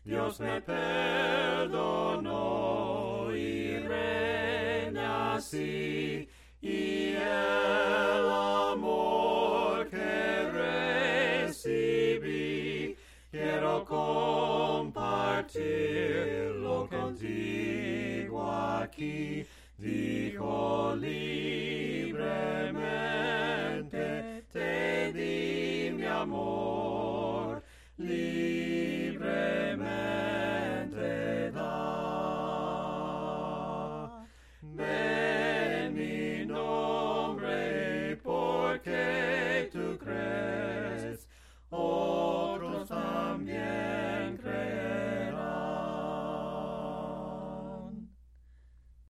Dios me perdonó y renací, y el amor que recibí quiero compartirlo contigo aquí. Dijo libremente, te di mi amor.